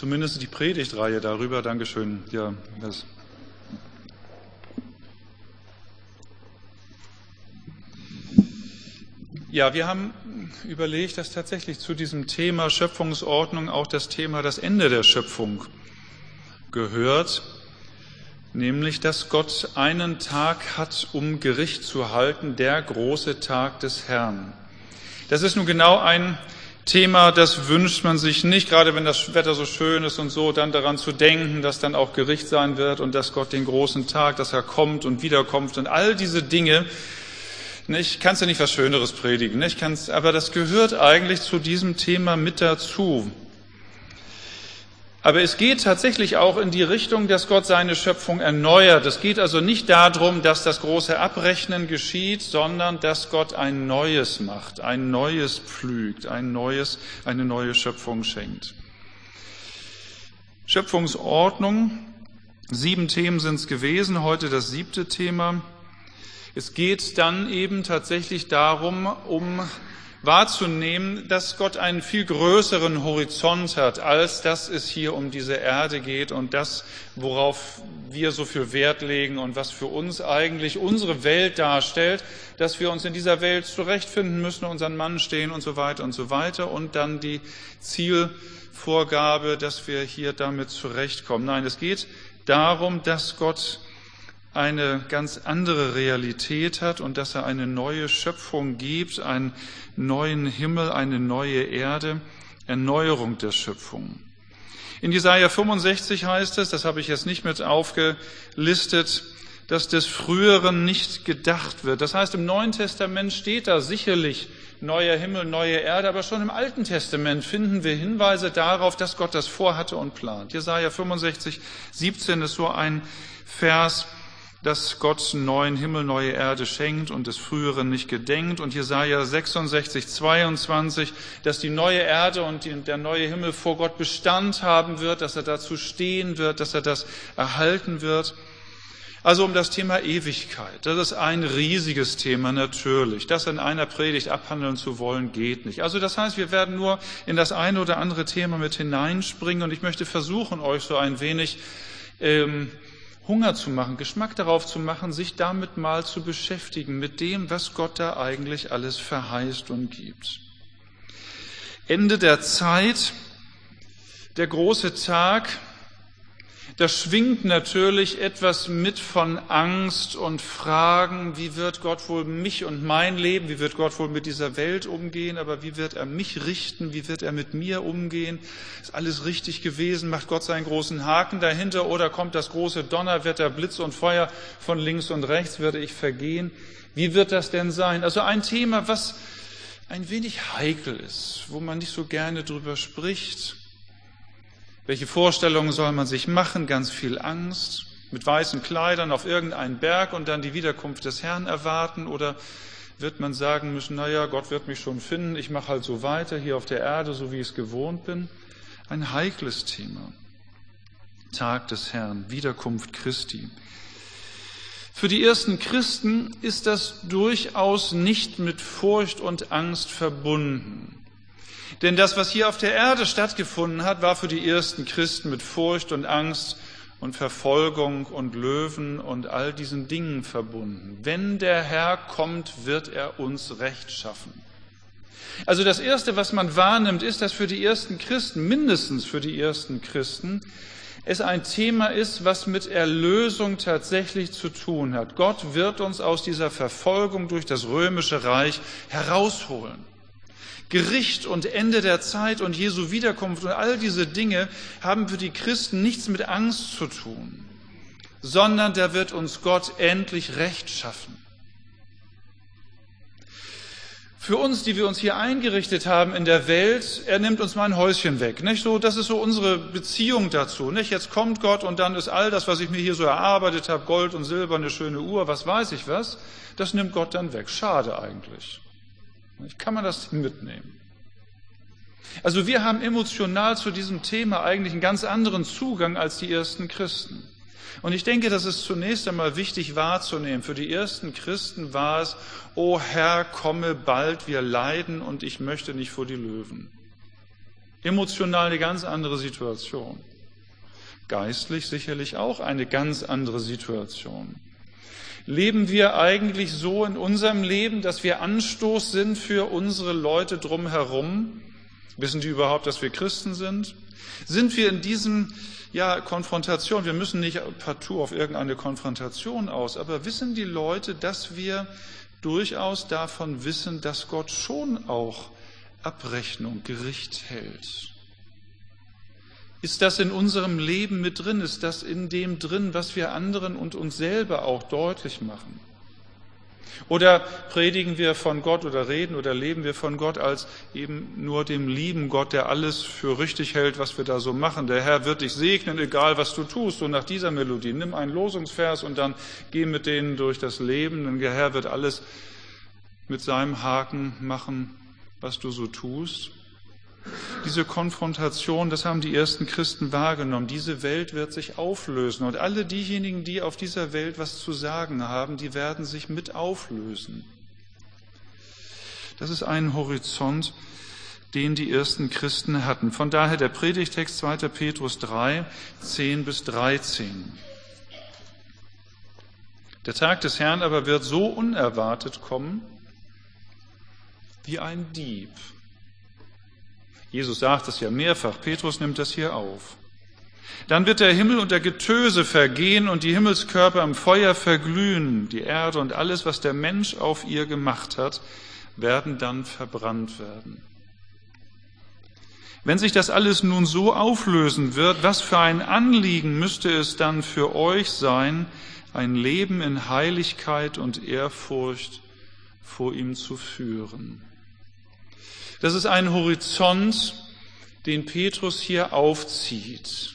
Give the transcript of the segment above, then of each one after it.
zumindest die Predigtreihe darüber. Dankeschön. Ja, wir haben überlegt, dass tatsächlich zu diesem Thema Schöpfungsordnung auch das Thema das Ende der Schöpfung gehört, nämlich dass Gott einen Tag hat, um Gericht zu halten, der große Tag des Herrn. Das ist nun genau ein Thema, das wünscht man sich nicht, gerade wenn das Wetter so schön ist und so, dann daran zu denken, dass dann auch Gericht sein wird und dass Gott den großen Tag, dass er kommt und wiederkommt und all diese Dinge. Ich kann ja nicht was Schöneres predigen, aber das gehört eigentlich zu diesem Thema mit dazu. Aber es geht tatsächlich auch in die Richtung, dass Gott seine Schöpfung erneuert. Es geht also nicht darum, dass das große Abrechnen geschieht, sondern dass Gott ein Neues macht, ein Neues pflügt, eine neue Schöpfung schenkt. Schöpfungsordnung, 7 Themen sind es gewesen, heute das 7. Thema. Es geht dann eben tatsächlich darum, um wahrzunehmen, dass Gott einen viel größeren Horizont hat, als dass es hier um diese Erde geht und das, worauf wir so viel Wert legen und was für uns eigentlich unsere Welt darstellt, dass wir uns in dieser Welt zurechtfinden müssen, unseren Mann stehen und so weiter und dann die Zielvorgabe, dass wir hier damit zurechtkommen. Nein, es geht darum, dass Gott eine ganz andere Realität hat und dass er eine neue Schöpfung gibt, einen neuen Himmel, eine neue Erde, Erneuerung der Schöpfung. In Jesaja 65 heißt es, das habe ich jetzt nicht mit aufgelistet, dass des Früheren nicht gedacht wird. Das heißt, im Neuen Testament steht da sicherlich neuer Himmel, neue Erde, aber schon im Alten Testament finden wir Hinweise darauf, dass Gott das vorhatte und plant. Jesaja 65, 17 ist so ein Vers, dass Gott neuen Himmel, neue Erde schenkt und des Früheren nicht gedenkt. Und Jesaja 66, 22, dass die neue Erde und der neue Himmel vor Gott Bestand haben wird, dass er dazu stehen wird, dass er das erhalten wird. Also um das Thema Ewigkeit. Das ist ein riesiges Thema natürlich. Das in einer Predigt abhandeln zu wollen, geht nicht. Also das heißt, wir werden nur in das eine oder andere Thema mit hineinspringen und ich möchte versuchen, euch so ein wenig Hunger zu machen, Geschmack darauf zu machen, sich damit mal zu beschäftigen, mit dem, was Gott da eigentlich alles verheißt und gibt. Ende der Zeit, der große Tag, da schwingt natürlich etwas mit von Angst und Fragen, wie wird Gott wohl mich und mein Leben, wie wird Gott wohl mit dieser Welt umgehen, aber wie wird er mich richten, wie wird er mit mir umgehen? Ist alles richtig gewesen? Macht Gott seinen großen Haken dahinter oder kommt das große Donnerwetter, Blitz und Feuer von links und rechts, werde ich vergehen? Wie wird das denn sein? Also ein Thema, was ein wenig heikel ist, wo man nicht so gerne drüber spricht. Welche Vorstellungen soll man sich machen? Ganz viel Angst, mit weißen Kleidern auf irgendeinen Berg und dann die Wiederkunft des Herrn erwarten? Oder wird man sagen müssen, Gott wird mich schon finden, ich mache halt so weiter hier auf der Erde, so wie ich es gewohnt bin? Ein heikles Thema. Tag des Herrn, Wiederkunft Christi. Für die ersten Christen ist das durchaus nicht mit Furcht und Angst verbunden. Denn das, was hier auf der Erde stattgefunden hat, war für die ersten Christen mit Furcht und Angst und Verfolgung und Löwen und all diesen Dingen verbunden. Wenn der Herr kommt, wird er uns Recht schaffen. Also das Erste, was man wahrnimmt, ist, dass für die ersten Christen, mindestens für die ersten Christen, es ein Thema ist, was mit Erlösung tatsächlich zu tun hat. Gott wird uns aus dieser Verfolgung durch das römische Reich herausholen. Gericht und Ende der Zeit und Jesu Wiederkunft und all diese Dinge haben für die Christen nichts mit Angst zu tun, sondern da wird uns Gott endlich Recht schaffen. Für uns, die wir uns hier eingerichtet haben in der Welt, er nimmt uns mal ein Häuschen weg. Nicht? So, das ist so unsere Beziehung dazu. Nicht? Jetzt kommt Gott und dann ist all das, was ich mir hier so erarbeitet habe, Gold und Silber, eine schöne Uhr, was weiß ich was, das nimmt Gott dann weg. Schade eigentlich. Kann man das mitnehmen? Also wir haben emotional zu diesem Thema eigentlich einen ganz anderen Zugang als die ersten Christen. Und ich denke, das ist zunächst einmal wichtig wahrzunehmen. Für die ersten Christen war es, O Herr, komme bald, wir leiden und ich möchte nicht vor die Löwen. Emotional eine ganz andere Situation. Geistlich sicherlich auch eine ganz andere Situation. Leben wir eigentlich so in unserem Leben, dass wir Anstoß sind für unsere Leute drumherum? Wissen die überhaupt, dass wir Christen sind? Sind wir in diesem Konfrontation, wir müssen nicht partout auf irgendeine Konfrontation aus, aber wissen die Leute, dass wir durchaus davon wissen, dass Gott schon auch Abrechnung, Gericht hält? Ist das in unserem Leben mit drin? Ist das in dem drin, was wir anderen und uns selber auch deutlich machen? Oder predigen wir von Gott oder reden oder leben wir von Gott als eben nur dem lieben Gott, der alles für richtig hält, was wir da so machen? Der Herr wird dich segnen, egal was du tust. So nach dieser Melodie. Nimm einen Losungsvers und dann geh mit denen durch das Leben. Denn der Herr wird alles mit seinem Haken machen, was du so tust. Diese Konfrontation, das haben die ersten Christen wahrgenommen. Diese Welt wird sich auflösen und alle diejenigen, die auf dieser Welt was zu sagen haben, die werden sich mit auflösen. Das ist ein Horizont, den die ersten Christen hatten. Von daher der Predigtext 2. Petrus 3, 10 bis 13. Der Tag des Herrn aber wird so unerwartet kommen wie ein Dieb. Jesus sagt es ja mehrfach, Petrus nimmt das hier auf. Dann wird der Himmel unter Getöse vergehen und die Himmelskörper im Feuer verglühen. Die Erde und alles, was der Mensch auf ihr gemacht hat, werden dann verbrannt werden. Wenn sich das alles nun so auflösen wird, was für ein Anliegen müsste es dann für euch sein, ein Leben in Heiligkeit und Ehrfurcht vor ihm zu führen? Das ist ein Horizont, den Petrus hier aufzieht.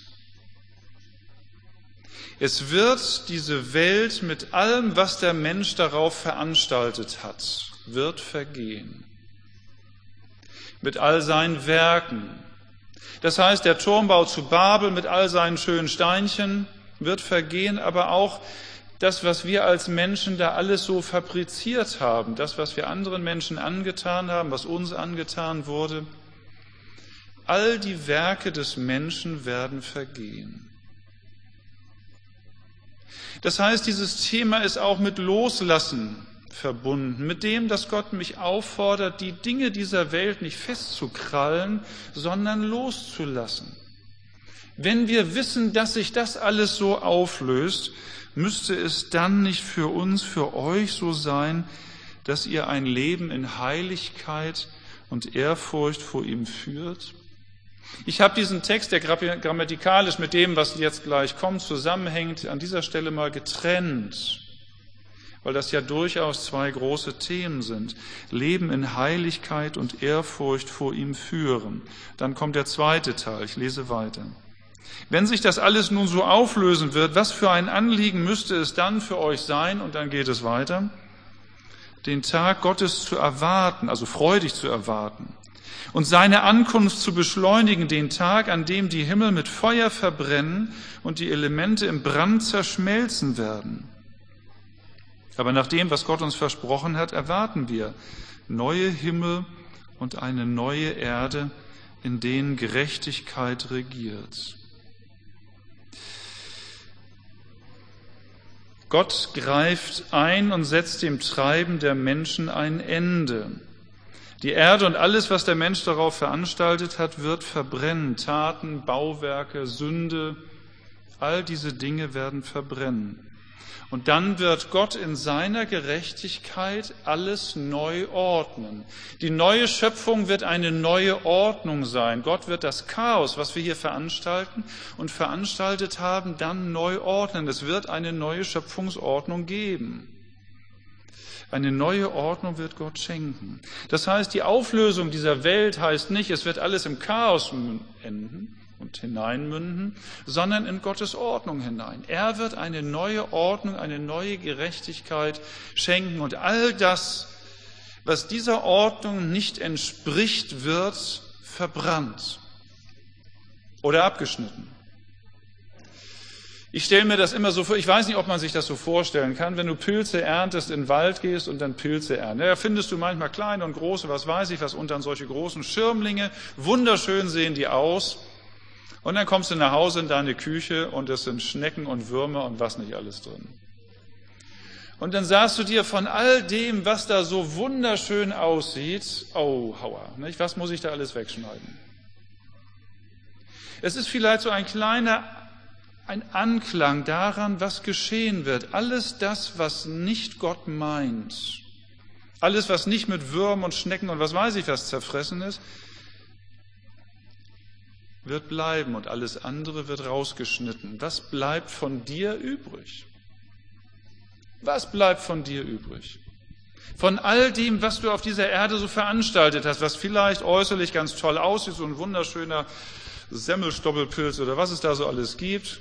Es wird diese Welt mit allem, was der Mensch darauf veranstaltet hat, wird vergehen. Mit all seinen Werken. Das heißt, der Turmbau zu Babel mit all seinen schönen Steinchen wird vergehen, aber auch das, was wir als Menschen da alles so fabriziert haben, das, was wir anderen Menschen angetan haben, was uns angetan wurde, all die Werke des Menschen werden vergehen. Das heißt, dieses Thema ist auch mit Loslassen verbunden, mit dem, dass Gott mich auffordert, die Dinge dieser Welt nicht festzukrallen, sondern loszulassen. Wenn wir wissen, dass sich das alles so auflöst, müsste es dann nicht für uns, für euch so sein, dass ihr ein Leben in Heiligkeit und Ehrfurcht vor ihm führt? Ich habe diesen Text, der grammatikalisch mit dem, was jetzt gleich kommt, zusammenhängt, an dieser Stelle mal getrennt, weil das ja durchaus zwei große Themen sind. Leben in Heiligkeit und Ehrfurcht vor ihm führen. Dann kommt der zweite Teil, ich lese weiter. Wenn sich das alles nun so auflösen wird, was für ein Anliegen müsste es dann für euch sein? Und dann geht es weiter. Den Tag Gottes zu erwarten, also freudig zu erwarten. Und seine Ankunft zu beschleunigen, den Tag, an dem die Himmel mit Feuer verbrennen und die Elemente im Brand zerschmelzen werden. Aber nach dem, was Gott uns versprochen hat, erwarten wir neue Himmel und eine neue Erde, in denen Gerechtigkeit regiert. Gott greift ein und setzt dem Treiben der Menschen ein Ende. Die Erde und alles, was der Mensch darauf veranstaltet hat, wird verbrennen. Taten, Bauwerke, Sünde, all diese Dinge werden verbrennen. Und dann wird Gott in seiner Gerechtigkeit alles neu ordnen. Die neue Schöpfung wird eine neue Ordnung sein. Gott wird das Chaos, was wir hier veranstalten und veranstaltet haben, dann neu ordnen. Es wird eine neue Schöpfungsordnung geben. Eine neue Ordnung wird Gott schenken. Das heißt, die Auflösung dieser Welt heißt nicht, es wird alles im Chaos enden und hineinmünden, sondern in Gottes Ordnung hinein. Er wird eine neue Ordnung, eine neue Gerechtigkeit schenken und all das, was dieser Ordnung nicht entspricht, wird verbrannt oder abgeschnitten. Ich stelle mir das immer so vor, ich weiß nicht, ob man sich das so vorstellen kann, wenn du Pilze erntest, in den Wald gehst und dann Pilze erntest. Da findest du manchmal kleine und große, was weiß ich, was und dann solche großen Schirmlinge. Wunderschön sehen die aus. Und dann kommst du nach Hause in deine Küche und es sind Schnecken und Würmer und was nicht alles drin. Und dann sagst du dir von all dem, was da so wunderschön aussieht, oh, Hauer, nicht? Was muss ich da alles wegschneiden? Es ist vielleicht so ein Anklang daran, was geschehen wird. Alles das, was nicht Gott meint, alles, was nicht mit Würmern und Schnecken und was weiß ich was zerfressen ist, wird bleiben und alles andere wird rausgeschnitten. Was bleibt von dir übrig? Was bleibt von dir übrig? Von all dem, was du auf dieser Erde so veranstaltet hast, was vielleicht äußerlich ganz toll aussieht, so ein wunderschöner Semmelstoppelpilz oder was es da so alles gibt.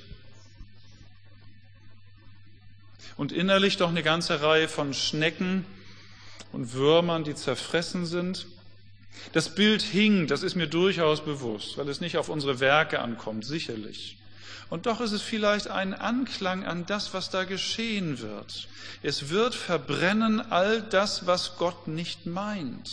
Und innerlich doch eine ganze Reihe von Schnecken und Würmern, die zerfressen sind. Das Bild hinkt, das ist mir durchaus bewusst, weil es nicht auf unsere Werke ankommt, sicherlich. Und doch ist es vielleicht ein Anklang an das, was da geschehen wird. Es wird verbrennen all das, was Gott nicht meint.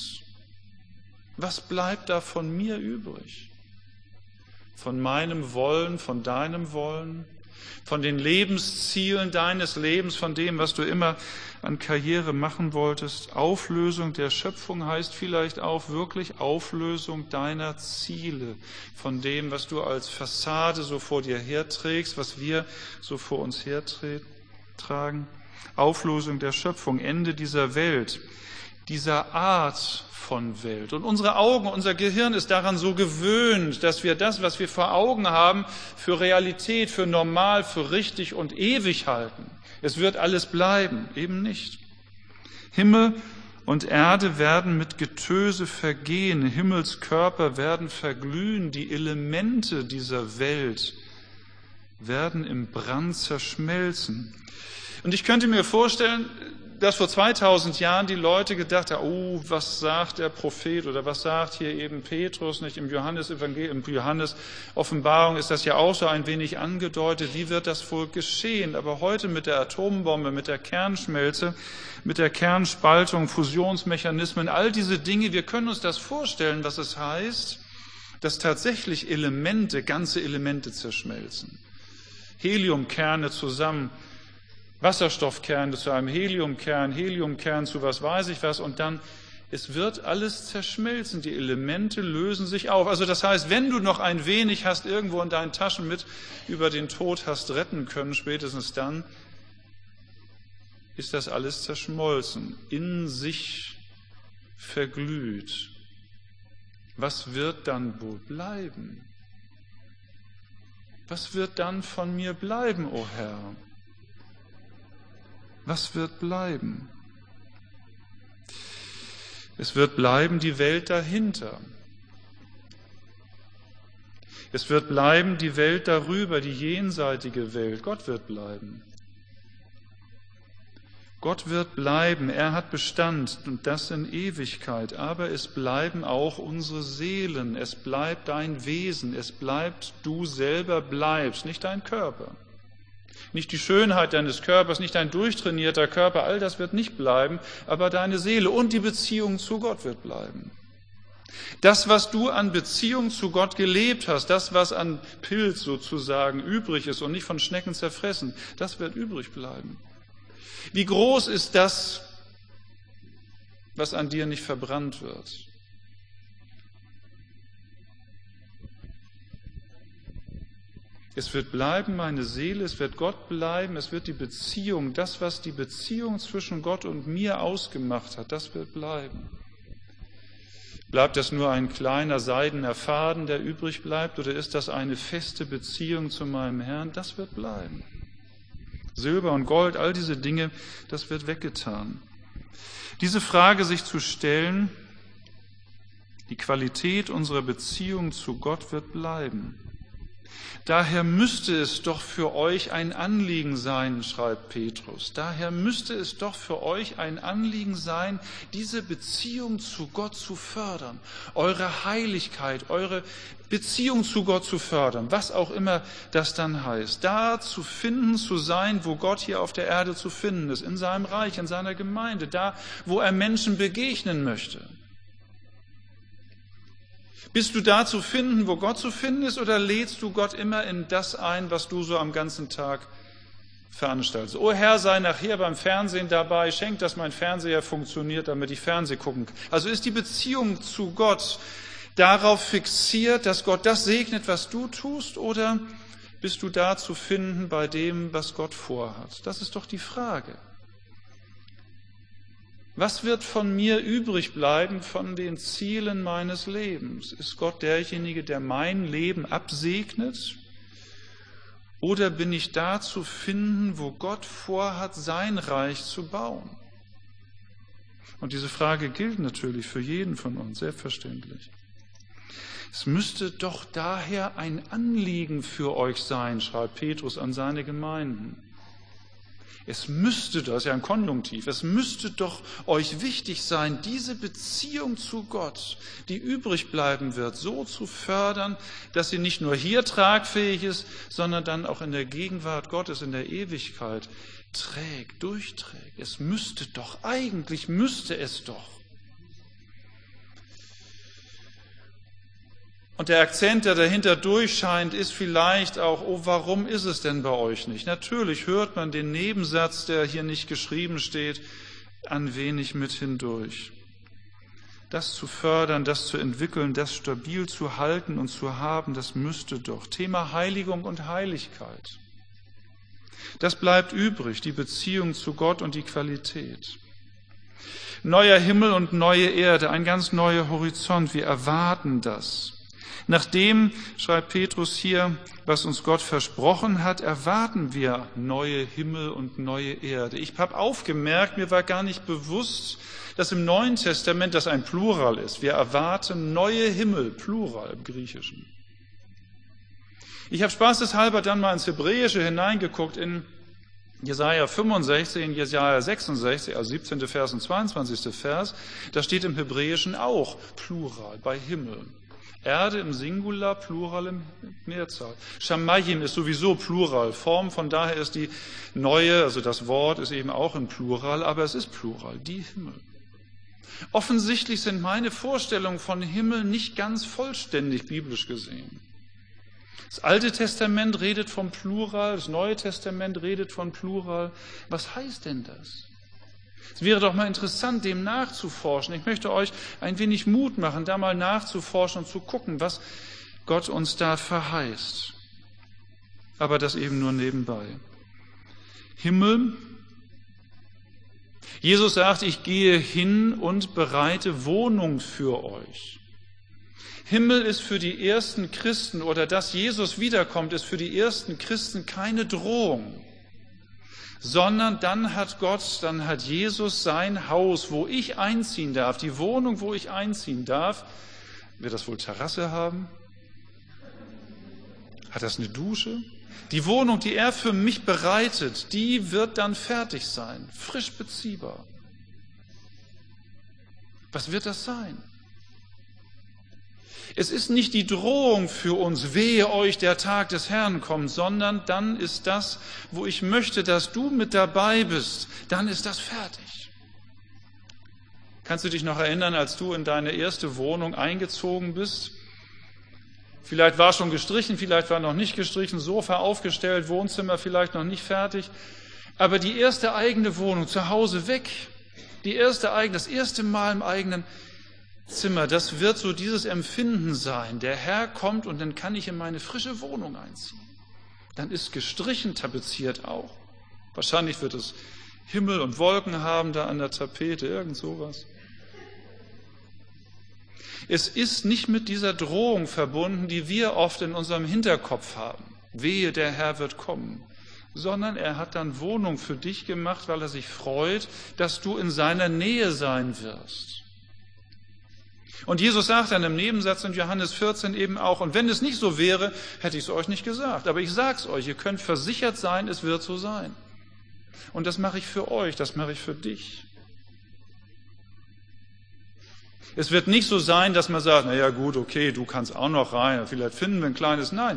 Was bleibt da von mir übrig? Von meinem Wollen, von deinem Wollen? Von den Lebenszielen deines Lebens, von dem, was du immer an Karriere machen wolltest. Auflösung der Schöpfung heißt vielleicht auch wirklich Auflösung deiner Ziele, von dem, was du als Fassade so vor dir herträgst, was wir so vor uns hertragen. Auflösung der Schöpfung, Ende dieser Welt, dieser Art von Welt. Und unsere Augen, unser Gehirn ist daran so gewöhnt, dass wir das, was wir vor Augen haben, für Realität, für normal, für richtig und ewig halten. Es wird alles bleiben, eben nicht. Himmel und Erde werden mit Getöse vergehen, Himmelskörper werden verglühen, die Elemente dieser Welt werden im Brand zerschmelzen. Und ich könnte mir vorstellen, dass vor 2000 Jahren die Leute gedacht haben, oh, was sagt der Prophet oder was sagt hier eben Petrus, nicht im Johannes-Evangelium, im Johannes-Offenbarung ist das ja auch so ein wenig angedeutet, wie wird das wohl geschehen? Aber heute mit der Atombombe, mit der Kernschmelze, mit der Kernspaltung, Fusionsmechanismen, all diese Dinge, wir können uns das vorstellen, was es heißt, dass tatsächlich Elemente, ganze Elemente zerschmelzen. Heliumkerne zusammen, Wasserstoffkerne zu einem Heliumkern zu was weiß ich was und dann, es wird alles zerschmelzen, die Elemente lösen sich auf. Also das heißt, wenn du noch ein wenig hast, irgendwo in deinen Taschen mit über den Tod hast retten können, spätestens dann ist das alles zerschmolzen, in sich verglüht. Was wird dann wohl bleiben? Was wird dann von mir bleiben, o Herr? Was wird bleiben? Es wird bleiben die Welt dahinter. Es wird bleiben die Welt darüber, die jenseitige Welt. Gott wird bleiben. Gott wird bleiben. Er hat Bestand und das in Ewigkeit. Aber es bleiben auch unsere Seelen. Es bleibt dein Wesen. Es bleibt, du selber bleibst, nicht dein Körper. Nicht die Schönheit deines Körpers, nicht dein durchtrainierter Körper, all das wird nicht bleiben, aber deine Seele und die Beziehung zu Gott wird bleiben. Das, was du an Beziehung zu Gott gelebt hast, das, was an Pilz sozusagen übrig ist und nicht von Schnecken zerfressen, das wird übrig bleiben. Wie groß ist das, was an dir nicht verbrannt wird? Es wird bleiben, meine Seele, es wird Gott bleiben, es wird die Beziehung, das, was die Beziehung zwischen Gott und mir ausgemacht hat, das wird bleiben. Bleibt das nur ein kleiner seidener Faden, der übrig bleibt, oder ist das eine feste Beziehung zu meinem Herrn? Das wird bleiben. Silber und Gold, all diese Dinge, das wird weggetan. Diese Frage sich zu stellen, die Qualität unserer Beziehung zu Gott wird bleiben. Daher müsste es doch für euch ein Anliegen sein, schreibt Petrus, daher müsste es doch für euch ein Anliegen sein, diese Beziehung zu Gott zu fördern, eure Heiligkeit, eure Beziehung zu Gott zu fördern, was auch immer das dann heißt, da zu finden, zu sein, wo Gott hier auf der Erde zu finden ist, in seinem Reich, in seiner Gemeinde, da, wo er Menschen begegnen möchte. Bist du da zu finden, wo Gott zu finden ist, oder lädst du Gott immer in das ein, was du so am ganzen Tag veranstaltest? O Herr, sei nachher beim Fernsehen dabei, schenk, dass mein Fernseher funktioniert, damit ich Fernsehen gucken kann. Also ist die Beziehung zu Gott darauf fixiert, dass Gott das segnet, was du tust, oder bist du da zu finden bei dem, was Gott vorhat? Das ist doch die Frage. Was wird von mir übrig bleiben von den Zielen meines Lebens? Ist Gott derjenige, der mein Leben absegnet? Oder bin ich da zu finden, wo Gott vorhat, sein Reich zu bauen? Und diese Frage gilt natürlich für jeden von uns, selbstverständlich. Es müsste doch daher ein Anliegen für euch sein, schreibt Petrus an seine Gemeinden. Es müsste, das ist ja ein Konjunktiv, es müsste doch euch wichtig sein, diese Beziehung zu Gott, die übrig bleiben wird, so zu fördern, dass sie nicht nur hier tragfähig ist, sondern dann auch in der Gegenwart Gottes, in der Ewigkeit trägt, durchträgt. Es müsste doch, eigentlich müsste es doch. Und der Akzent, der dahinter durchscheint, ist vielleicht auch, oh, warum ist es denn bei euch nicht? Natürlich hört man den Nebensatz, der hier nicht geschrieben steht, ein wenig mit hindurch. Das zu fördern, das zu entwickeln, das stabil zu halten und zu haben, das müsste doch. Thema Heiligung und Heiligkeit. Das bleibt übrig, die Beziehung zu Gott und die Qualität. Neuer Himmel und neue Erde, ein ganz neuer Horizont, wir erwarten das. Nachdem, schreibt Petrus hier, was uns Gott versprochen hat, erwarten wir neue Himmel und neue Erde. Ich habe aufgemerkt, mir war gar nicht bewusst, dass im Neuen Testament das ein Plural ist. Wir erwarten neue Himmel, Plural im Griechischen. Ich habe spaßeshalber dann mal ins Hebräische hineingeguckt, in Jesaja 65, in Jesaja 66, also 17. Vers und 22. Vers. Da steht im Hebräischen auch Plural bei Himmel. Erde im Singular, Plural im Mehrzahl. Shamayim ist sowieso Pluralform, von daher ist die neue, also das Wort ist eben auch im Plural, aber es ist Plural, die Himmel. Offensichtlich sind meine Vorstellungen von Himmel nicht ganz vollständig biblisch gesehen. Das Alte Testament redet vom Plural, das Neue Testament redet von Plural. Was heißt denn das? Es wäre doch mal interessant, dem nachzuforschen. Ich möchte euch ein wenig Mut machen, da mal nachzuforschen und zu gucken, was Gott uns da verheißt. Aber das eben nur nebenbei. Himmel. Jesus sagt, ich gehe hin und bereite Wohnung für euch. Himmel ist für die ersten Christen, oder dass Jesus wiederkommt, ist für die ersten Christen keine Drohung. Sondern dann hat Jesus sein Haus, wo ich einziehen darf, die Wohnung, wo ich einziehen darf. Wird das wohl Terrasse haben? Hat das eine Dusche? Die Wohnung, die er für mich bereitet, die wird dann fertig sein, frisch beziehbar. Was wird das sein? Es ist nicht die Drohung für uns, wehe euch, der Tag des Herrn kommt, sondern dann ist das, wo ich möchte, dass du mit dabei bist, dann ist das fertig. Kannst du dich noch erinnern, als du in deine erste Wohnung eingezogen bist? Vielleicht war schon gestrichen, vielleicht war noch nicht gestrichen, Sofa aufgestellt, Wohnzimmer vielleicht noch nicht fertig. Aber die erste eigene Wohnung, zu Hause weg, das erste Mal im eigenen Zimmer, das wird so dieses Empfinden sein. Der Herr kommt und dann kann ich in meine frische Wohnung einziehen. Dann ist gestrichen, tapeziert auch. Wahrscheinlich wird es Himmel und Wolken haben da an der Tapete, irgend sowas. Es ist nicht mit dieser Drohung verbunden, die wir oft in unserem Hinterkopf haben. Wehe, der Herr wird kommen. Sondern er hat dann Wohnung für dich gemacht, weil er sich freut, dass du in seiner Nähe sein wirst. Und Jesus sagt dann im Nebensatz in Johannes 14 eben auch, und wenn es nicht so wäre, hätte ich es euch nicht gesagt. Aber ich sage es euch, ihr könnt versichert sein, es wird so sein. Und das mache ich für euch, das mache ich für dich. Es wird nicht so sein, dass man sagt, naja gut, okay, du kannst auch noch rein, vielleicht finden wir ein kleines. Nein.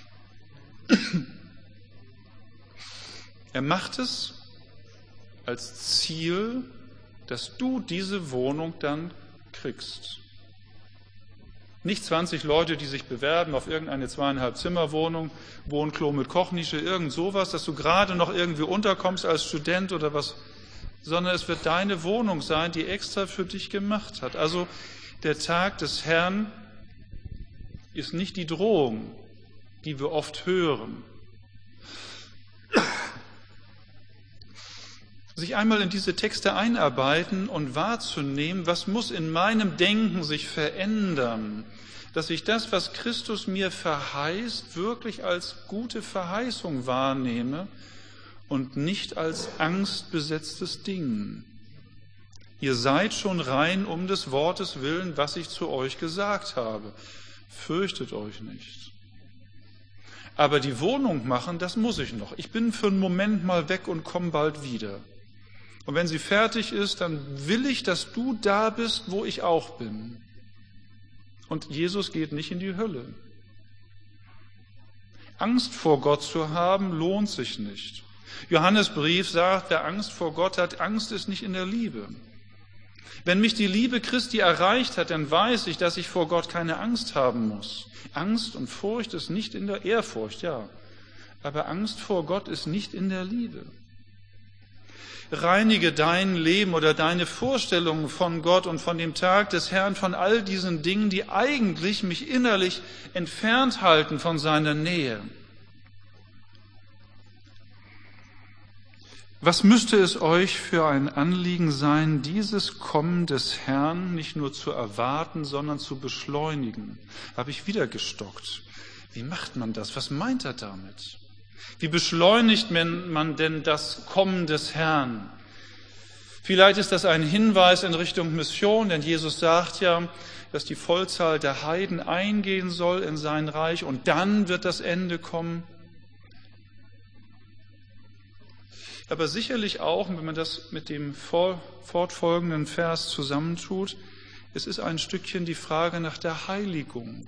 Er macht es als Ziel, dass du diese Wohnung dann kriegst. Nicht 20 Leute, die sich bewerben auf irgendeine 2,5-Zimmer-Wohnung, Wohnklo mit Kochnische, irgend sowas, dass du gerade noch irgendwie unterkommst als Student oder was, sondern es wird deine Wohnung sein, die extra für dich gemacht hat. Also der Tag des Herrn ist nicht die Drohung, die wir oft hören. Sich einmal in diese Texte einarbeiten und wahrzunehmen, was muss in meinem Denken sich verändern, dass ich das, was Christus mir verheißt, wirklich als gute Verheißung wahrnehme und nicht als angstbesetztes Ding. Ihr seid schon rein um des Wortes willen, was ich zu euch gesagt habe. Fürchtet euch nicht. Aber die Wohnung machen, das muss ich noch. Ich bin für einen Moment mal weg und komme bald wieder. Und wenn sie fertig ist, dann will ich, dass du da bist, wo ich auch bin. Und Jesus geht nicht in die Hölle. Angst vor Gott zu haben, lohnt sich nicht. Johannesbrief sagt, wer Angst vor Gott hat, Angst ist nicht in der Liebe. Wenn mich die Liebe Christi erreicht hat, dann weiß ich, dass ich vor Gott keine Angst haben muss. Angst und Furcht ist nicht in der Ehrfurcht, ja. Aber Angst vor Gott ist nicht in der Liebe. Reinige dein Leben oder deine Vorstellungen von Gott und von dem Tag des Herrn, von all diesen Dingen, die eigentlich mich innerlich entfernt halten von seiner Nähe. Was müsste es euch für ein Anliegen sein, dieses Kommen des Herrn nicht nur zu erwarten, sondern zu beschleunigen? Habe ich wieder gestockt. Wie macht man das? Was meint er damit? Wie beschleunigt man denn das Kommen des Herrn? Vielleicht ist das ein Hinweis in Richtung Mission, denn Jesus sagt ja, dass die Vollzahl der Heiden eingehen soll in sein Reich und dann wird das Ende kommen. Aber sicherlich auch, wenn man das mit dem fortfolgenden Vers zusammentut, es ist ein Stückchen die Frage nach der Heiligung.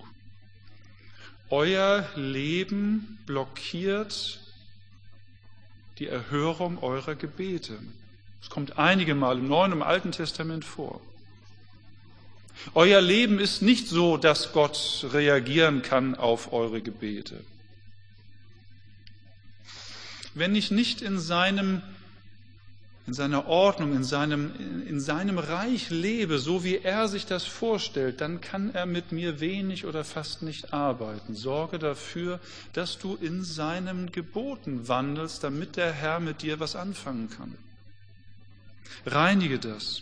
Euer Leben blockiert die Erhörung eurer Gebete. Es kommt einige Mal im Neuen und im Alten Testament vor. Euer Leben ist nicht so, dass Gott reagieren kann auf eure Gebete. Wenn ich nicht in seiner Ordnung, in seinem Reich lebe, so wie er sich das vorstellt, dann kann er mit mir wenig oder fast nicht arbeiten. Sorge dafür, dass du in seinen Geboten wandelst, damit der Herr mit dir was anfangen kann. Reinige das.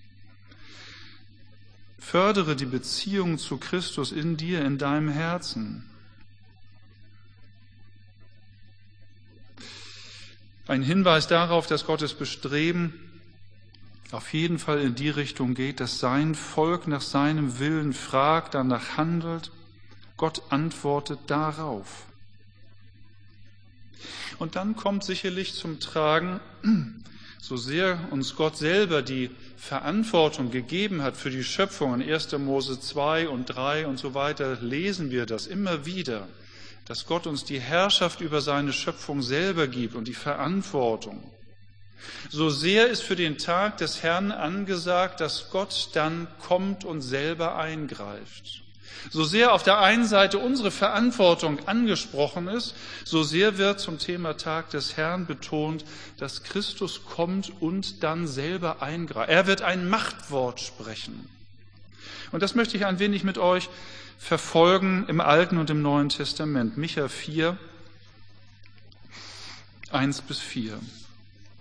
Fördere die Beziehung zu Christus in dir, in deinem Herzen. Ein Hinweis darauf, dass Gottes Bestreben auf jeden Fall in die Richtung geht, dass sein Volk nach seinem Willen fragt, danach handelt. Gott antwortet darauf. Und dann kommt sicherlich zum Tragen, so sehr uns Gott selber die Verantwortung gegeben hat für die Schöpfung. In 1. Mose 2 und 3 und so weiter lesen wir das immer wieder, dass Gott uns die Herrschaft über seine Schöpfung selber gibt und die Verantwortung. So sehr ist für den Tag des Herrn angesagt, dass Gott dann kommt und selber eingreift. So sehr auf der einen Seite unsere Verantwortung angesprochen ist, so sehr wird zum Thema Tag des Herrn betont, dass Christus kommt und dann selber eingreift. Er wird ein Machtwort sprechen. Und das möchte ich ein wenig mit euch verfolgen im Alten und im Neuen Testament. Micha 4, 1-4.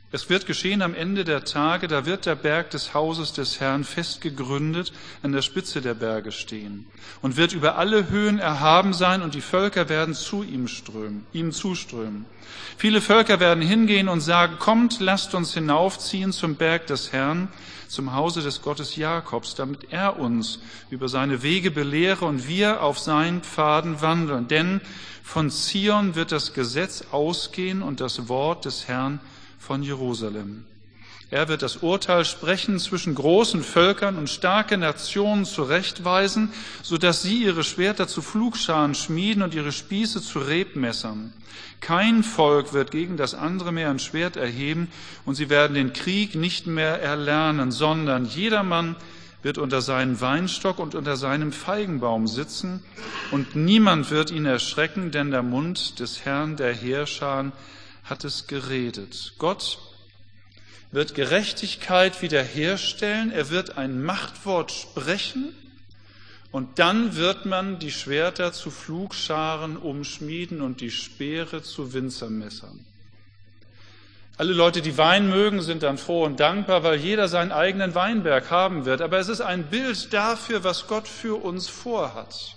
Es wird geschehen am Ende der Tage, da wird der Berg des Hauses des Herrn fest gegründet an der Spitze der Berge stehen und wird über alle Höhen erhaben sein und die Völker werden zu ihm zuströmen. Viele Völker werden hingehen und sagen, kommt, lasst uns hinaufziehen zum Berg des Herrn, zum Hause des Gottes Jakobs, damit er uns über seine Wege belehre und wir auf seinen Pfaden wandeln. Denn von Zion wird das Gesetz ausgehen und das Wort des Herrn von Jerusalem. Er wird das Urteil sprechen zwischen großen Völkern und starke Nationen zurechtweisen, sodass sie ihre Schwerter zu Pflugscharen schmieden und ihre Spieße zu Rebmessern. Kein Volk wird gegen das andere mehr ein Schwert erheben und sie werden den Krieg nicht mehr erlernen, sondern jedermann wird unter seinem Weinstock und unter seinem Feigenbaum sitzen und niemand wird ihn erschrecken, denn der Mund des Herrn der Heerscharen hat es geredet. Gott wird Gerechtigkeit wiederherstellen, er wird ein Machtwort sprechen und dann wird man die Schwerter zu Pflugscharen umschmieden und die Speere zu Winzermessern. Alle Leute, die Wein mögen, sind dann froh und dankbar, weil jeder seinen eigenen Weinberg haben wird. Aber es ist ein Bild dafür, was Gott für uns vorhat.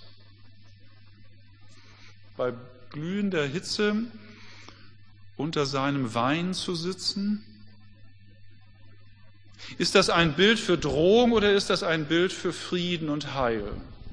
Bei glühender Hitze unter seinem Wein zu sitzen? Ist das ein Bild für Drohung oder ist das ein Bild für Frieden und Heil?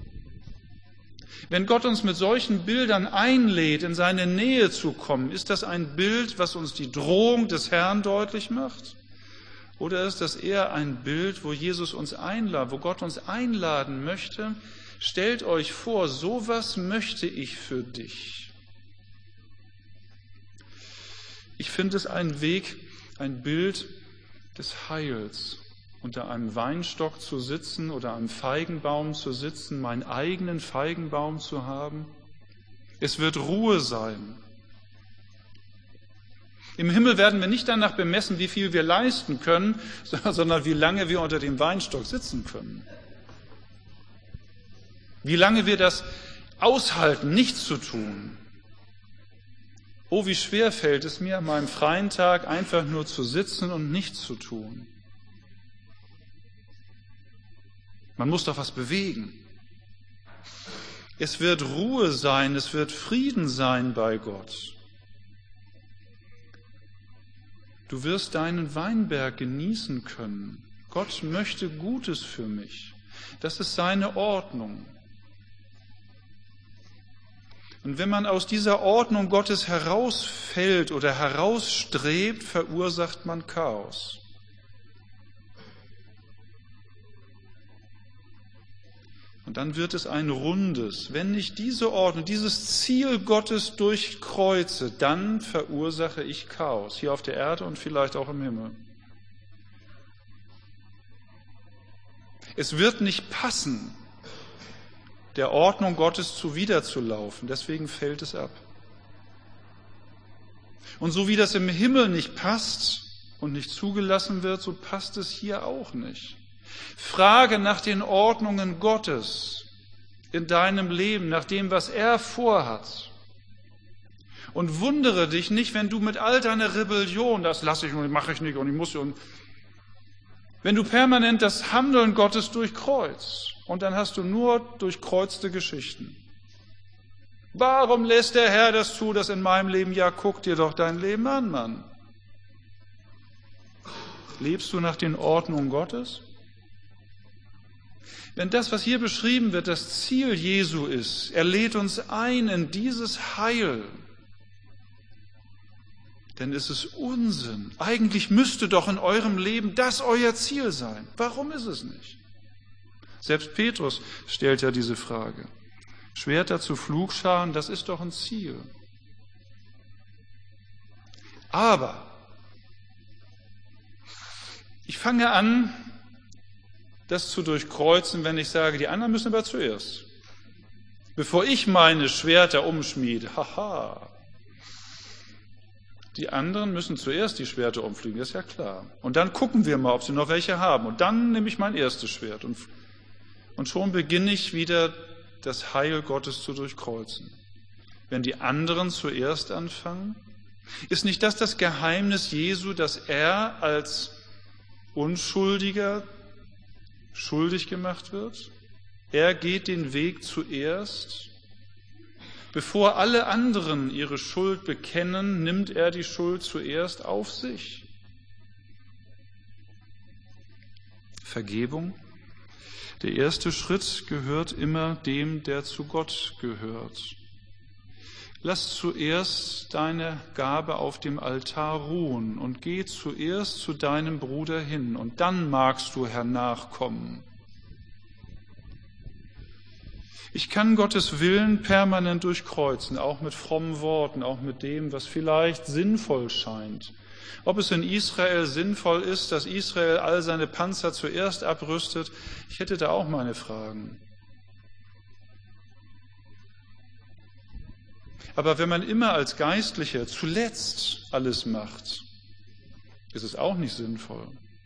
Wenn Gott uns mit solchen Bildern einlädt, in seine Nähe zu kommen, ist das ein Bild, was uns die Drohung des Herrn deutlich macht? Oder ist das eher ein Bild, wo Jesus uns einladet, wo Gott uns einladen möchte? Stellt euch vor, sowas möchte ich für dich. Ich finde es ein Weg, ein Bild des Heils, unter einem Weinstock zu sitzen oder einem Feigenbaum zu sitzen, meinen eigenen Feigenbaum zu haben. Es wird Ruhe sein. Im Himmel werden wir nicht danach bemessen, wie viel wir leisten können, sondern wie lange wir unter dem Weinstock sitzen können. Wie lange wir das aushalten, nichts zu tun. Oh, wie schwer fällt es mir, an meinem freien Tag einfach nur zu sitzen und nichts zu tun. Man muss doch was bewegen. Es wird Ruhe sein, es wird Frieden sein bei Gott. Du wirst deinen Weinberg genießen können. Gott möchte Gutes für mich. Das ist seine Ordnung. Und wenn man aus dieser Ordnung Gottes herausfällt oder herausstrebt, verursacht man Chaos. Und dann wird es ein rundes. Wenn ich diese Ordnung, dieses Ziel Gottes durchkreuze, dann verursache ich Chaos, hier auf der Erde und vielleicht auch im Himmel. Es wird nicht passen, der Ordnung Gottes zuwiderzulaufen, deswegen fällt es ab. Und so wie das im Himmel nicht passt und nicht zugelassen wird, so passt es hier auch nicht. Frage nach den Ordnungen Gottes in deinem Leben, nach dem, was er vorhat. Und wundere dich nicht, wenn du mit all deiner Rebellion, das lasse ich und mache ich nicht und ich muss und wenn du permanent das Handeln Gottes durchkreuzt und dann hast du nur durchkreuzte Geschichten. Warum lässt der Herr das zu, das in meinem Leben? Ja, guck dir doch dein Leben an, Mann. Lebst du nach den Ordnungen Gottes? Wenn das, was hier beschrieben wird, das Ziel Jesu ist, er lädt uns ein in dieses Heil, dann ist es Unsinn. Eigentlich müsste doch in eurem Leben das euer Ziel sein. Warum ist es nicht? Selbst Petrus stellt ja diese Frage. Schwerter zu Pflugscharen, das ist doch ein Ziel. Aber ich fange an, das zu durchkreuzen, wenn ich sage, die anderen müssen aber zuerst. Bevor ich meine Schwerter umschmiede, haha. Die anderen müssen zuerst die Schwerter umfliegen, das ist ja klar. Und dann gucken wir mal, ob sie noch welche haben. Und dann nehme ich mein erstes Schwert. Und schon beginne ich wieder, das Heil Gottes zu durchkreuzen. Wenn die anderen zuerst anfangen, Ist nicht das Geheimnis Jesu, dass er als Unschuldiger schuldig gemacht wird? Er geht den Weg zuerst. Bevor alle anderen ihre Schuld bekennen, nimmt er die Schuld zuerst auf sich. Vergebung. Der erste Schritt gehört immer dem, der zu Gott gehört. Lass zuerst deine Gabe auf dem Altar ruhen und geh zuerst zu deinem Bruder hin und dann magst du hernachkommen. Ich kann Gottes Willen permanent durchkreuzen, auch mit frommen Worten, auch mit dem, was vielleicht sinnvoll scheint. Ob es in Israel sinnvoll ist, dass Israel all seine Panzer zuerst abrüstet, ich hätte da auch meine Fragen. Aber wenn man immer als Geistlicher zuletzt alles macht, ist es auch nicht sinnvoll.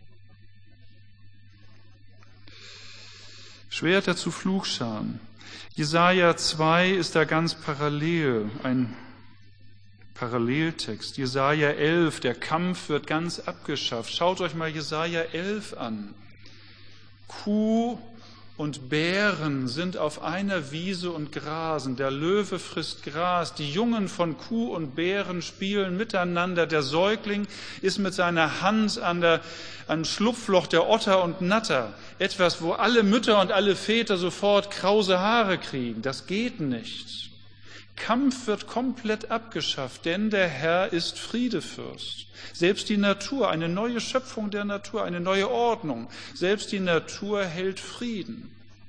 Schwerter zu Pflugscharen. Jesaja 2 ist da ganz parallel, ein Paralleltext. Jesaja 11, der Kampf wird ganz abgeschafft. Schaut euch mal Jesaja 11 an. Kuh und Bären sind auf einer Wiese und grasen. Der Löwe frisst Gras. Die Jungen von Kuh und Bären spielen miteinander. Der Säugling ist mit seiner Hand am Schlupfloch der Otter und Natter. Etwas, wo alle Mütter und alle Väter sofort krause Haare kriegen. Das geht nicht. Kampf wird komplett abgeschafft, denn der Herr ist Friedefürst. Selbst die Natur, eine neue Schöpfung der Natur, eine neue Ordnung, selbst die Natur hält Frieden.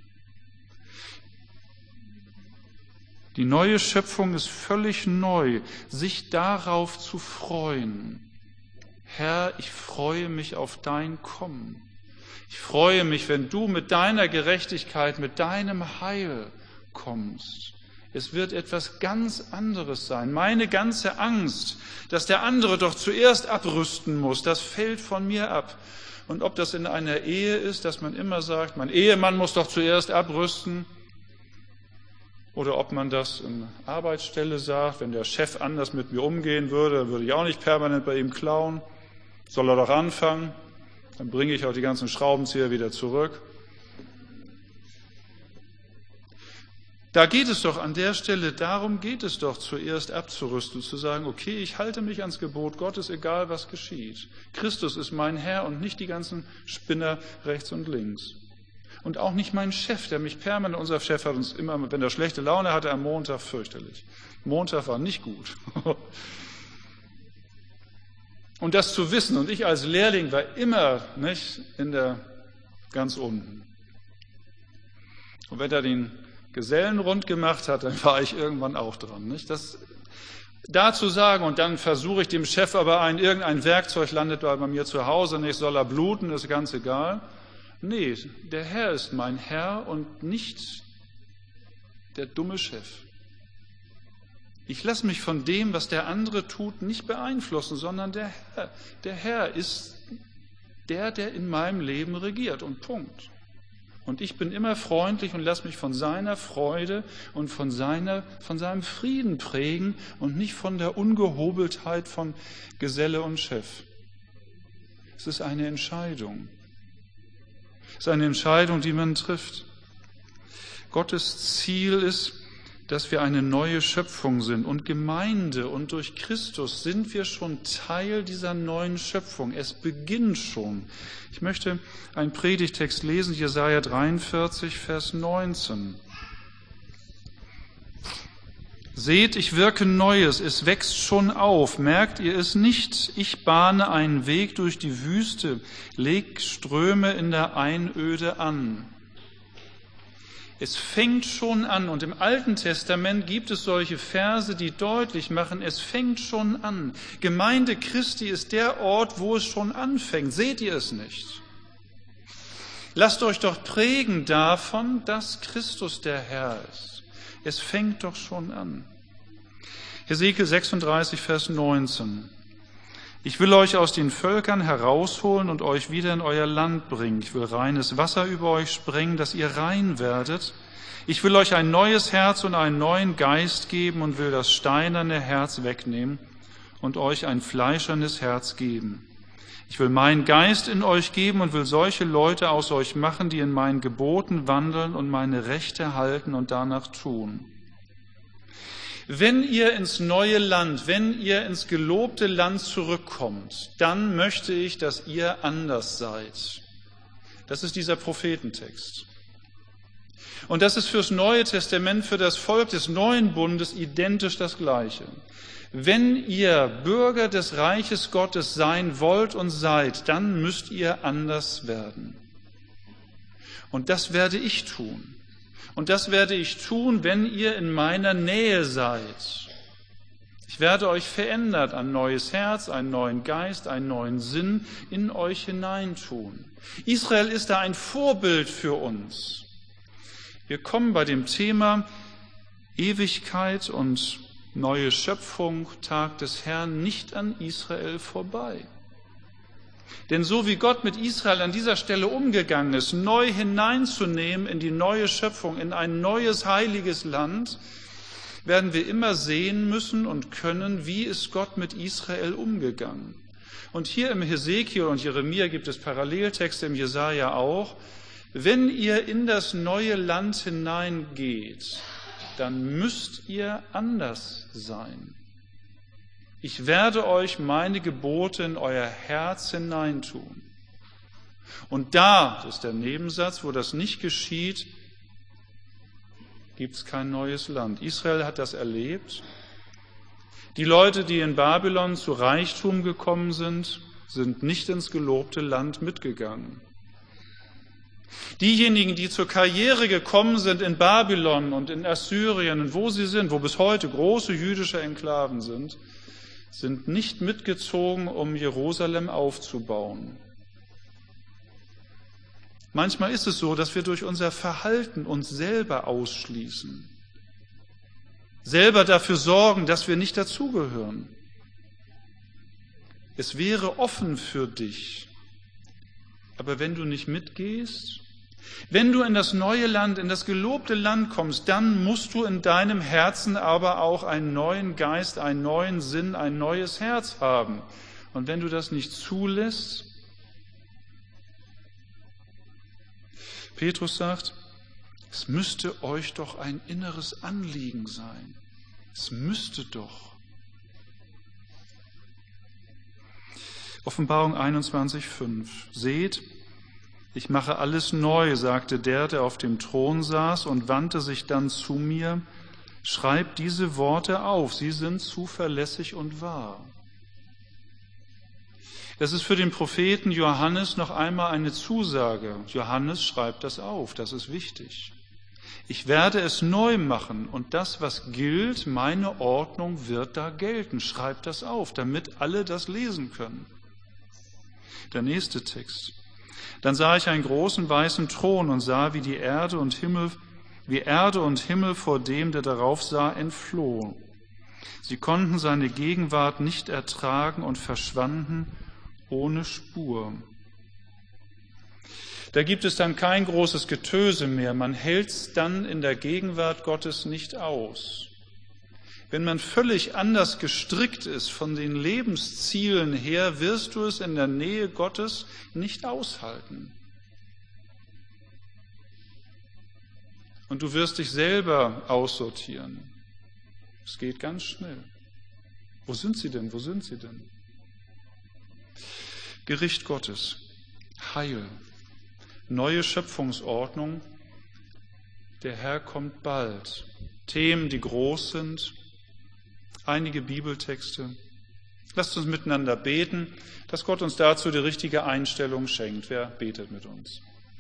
Die neue Schöpfung ist völlig neu, sich darauf zu freuen. Herr, ich freue mich auf dein Kommen. Ich freue mich, wenn du mit deiner Gerechtigkeit, mit deinem Heil kommst. Es wird etwas ganz anderes sein. Meine ganze Angst, dass der andere doch zuerst abrüsten muss, das fällt von mir ab. Und ob das in einer Ehe ist, dass man immer sagt, mein Ehemann muss doch zuerst abrüsten, oder ob man das in der Arbeitsstelle sagt, wenn der Chef anders mit mir umgehen würde, dann würde ich auch nicht permanent bei ihm klauen. Soll er doch anfangen, dann bringe ich auch die ganzen Schraubenzieher wieder zurück. Da geht es doch an der Stelle, darum geht es doch, zuerst abzurüsten, zu sagen, okay, ich halte mich ans Gebot Gottes, egal was geschieht. Christus ist mein Herr und nicht die ganzen Spinner rechts und links. Und auch nicht mein Chef, der mich permanent, unser Chef hat uns immer, wenn er schlechte Laune hatte, am Montag fürchterlich. Montag war nicht gut. Und das zu wissen, und ich als Lehrling war immer nicht ganz unten. Und wenn er den Gesellenrund gemacht hat, dann war ich irgendwann auch dran. Nicht? Das da zu sagen, und dann versuche ich dem Chef aber irgendein Werkzeug landet bei mir zu Hause, nicht soll er bluten, ist ganz egal. Nee, der Herr ist mein Herr und nicht der dumme Chef. Ich lasse mich von dem, was der andere tut, nicht beeinflussen, sondern der Herr ist der in meinem Leben regiert und Punkt. Und ich bin immer freundlich und lasse mich von seiner Freude und von seinem Frieden prägen und nicht von der Ungehobeltheit von Geselle und Chef. Es ist eine Entscheidung. Es ist eine Entscheidung, die man trifft. Gottes Ziel ist, dass wir eine neue Schöpfung sind und Gemeinde, und durch Christus sind wir schon Teil dieser neuen Schöpfung. Es beginnt schon. Ich möchte einen Predigtext lesen, Jesaja 43, Vers 19. Seht, ich wirke Neues, es wächst schon auf, merkt ihr es nicht? Ich bahne einen Weg durch die Wüste, leg Ströme in der Einöde an. Es fängt schon an, und im Alten Testament gibt es solche Verse, die deutlich machen, es fängt schon an. Gemeinde Christi ist der Ort, wo es schon anfängt. Seht ihr es nicht? Lasst euch doch prägen davon, dass Christus der Herr ist. Es fängt doch schon an. Hesekiel 36, Vers 19. Ich will euch aus den Völkern herausholen und euch wieder in euer Land bringen. Ich will reines Wasser über euch sprengen, dass ihr rein werdet. Ich will euch ein neues Herz und einen neuen Geist geben und will das steinerne Herz wegnehmen und euch ein fleischernes Herz geben. Ich will meinen Geist in euch geben und will solche Leute aus euch machen, die in meinen Geboten wandeln und meine Rechte halten und danach tun. Wenn ihr ins neue Land, wenn ihr ins gelobte Land zurückkommt, dann möchte ich, dass ihr anders seid. Das ist dieser Prophetentext. Und das ist fürs Neue Testament, für das Volk des neuen Bundes identisch das Gleiche. Wenn ihr Bürger des Reiches Gottes sein wollt und seid, dann müsst ihr anders werden. Und das werde ich tun. Und das werde ich tun, wenn ihr in meiner Nähe seid. Ich werde euch verändert, ein neues Herz, einen neuen Geist, einen neuen Sinn in euch hineintun. Israel ist da ein Vorbild für uns. Wir kommen bei dem Thema Ewigkeit und neue Schöpfung, Tag des Herrn, nicht an Israel vorbei. Denn so wie Gott mit Israel an dieser Stelle umgegangen ist, neu hineinzunehmen in die neue Schöpfung, in ein neues heiliges Land, werden wir immer sehen müssen und können, wie ist Gott mit Israel umgegangen. Und hier im Hesekiel und Jeremia gibt es Paralleltexte, im Jesaja auch. Wenn ihr in das neue Land hineingeht, dann müsst ihr anders sein. Ich werde euch meine Gebote in euer Herz hineintun. Und da, das ist der Nebensatz, wo das nicht geschieht, gibt es kein neues Land. Israel hat das erlebt. Die Leute, die in Babylon zu Reichtum gekommen sind, sind nicht ins gelobte Land mitgegangen. Diejenigen, die zur Karriere gekommen sind in Babylon und in Assyrien und wo sie sind, wo bis heute große jüdische Enklaven sind nicht mitgezogen, um Jerusalem aufzubauen. Manchmal ist es so, dass wir durch unser Verhalten uns selber ausschließen, selber dafür sorgen, dass wir nicht dazugehören. Es wäre offen für dich, aber wenn du nicht mitgehst, wenn du in das neue Land, in das gelobte Land kommst, dann musst du in deinem Herzen aber auch einen neuen Geist, einen neuen Sinn, ein neues Herz haben. Und wenn du das nicht zulässt, Petrus sagt, es müsste euch doch ein inneres Anliegen sein. Es müsste doch. Offenbarung 21,5. Seht, ich mache alles neu, sagte der auf dem Thron saß und wandte sich dann zu mir. Schreib diese Worte auf, sie sind zuverlässig und wahr. Das ist für den Propheten Johannes noch einmal eine Zusage. Johannes schreibt das auf, das ist wichtig. Ich werde es neu machen und das, was gilt, meine Ordnung wird da gelten. Schreib das auf, damit alle das lesen können. Der nächste Text. Dann sah ich einen großen weißen Thron und sah, wie Erde und Himmel vor dem, der darauf sah, entfloh. Sie konnten seine Gegenwart nicht ertragen und verschwanden ohne Spur. Da gibt es dann kein großes Getöse mehr. Man hält es dann in der Gegenwart Gottes nicht aus. Wenn man völlig anders gestrickt ist von den Lebenszielen her, wirst du es in der Nähe Gottes nicht aushalten. Und du wirst dich selber aussortieren. Es geht ganz schnell. Wo sind sie denn? Wo sind sie denn? Gericht Gottes, Heil, neue Schöpfungsordnung, der Herr kommt bald. Themen, die groß sind, einige Bibeltexte. Lasst uns miteinander beten, dass Gott uns dazu die richtige Einstellung schenkt. Wer betet mit uns?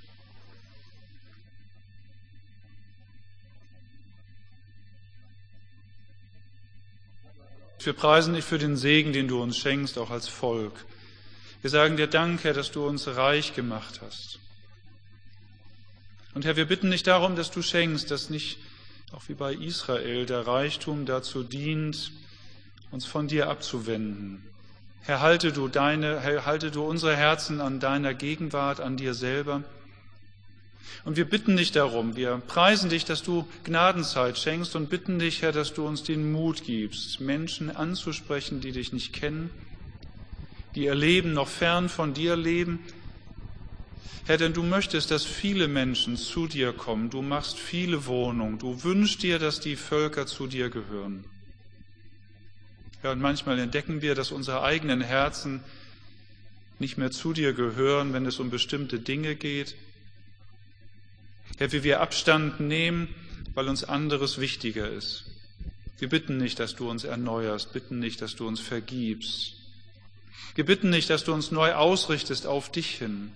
Wir preisen dich für den Segen, den du uns schenkst, auch als Volk. Wir sagen dir Dank, Herr, dass du uns reich gemacht hast. Und Herr, wir bitten dich darum, dass du schenkst, dass nicht, auch wie bei Israel, der Reichtum dazu dient, uns von dir abzuwenden. Herr, halte du unsere Herzen an deiner Gegenwart, an dir selber. Und wir bitten dich darum, wir preisen dich, dass du Gnadenzeit schenkst und bitten dich, Herr, dass du uns den Mut gibst, Menschen anzusprechen, die dich nicht kennen, die ihr Leben noch fern von dir leben. Herr, denn du möchtest, dass viele Menschen zu dir kommen. Du machst viele Wohnungen. Du wünschst dir, dass die Völker zu dir gehören. Ja, und manchmal entdecken wir, dass unsere eigenen Herzen nicht mehr zu dir gehören, wenn es um bestimmte Dinge geht. Herr, wie wir Abstand nehmen, weil uns anderes wichtiger ist. Wir bitten nicht, dass du uns erneuerst, bitten nicht, dass du uns vergibst. Wir bitten nicht, dass du uns neu ausrichtest auf dich hin.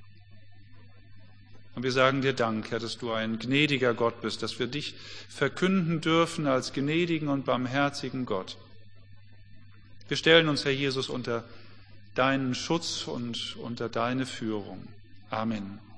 Und wir sagen dir Dank, Herr, dass du ein gnädiger Gott bist, dass wir dich verkünden dürfen als gnädigen und barmherzigen Gott. Wir stellen uns, Herr Jesus, unter deinen Schutz und unter deine Führung. Amen.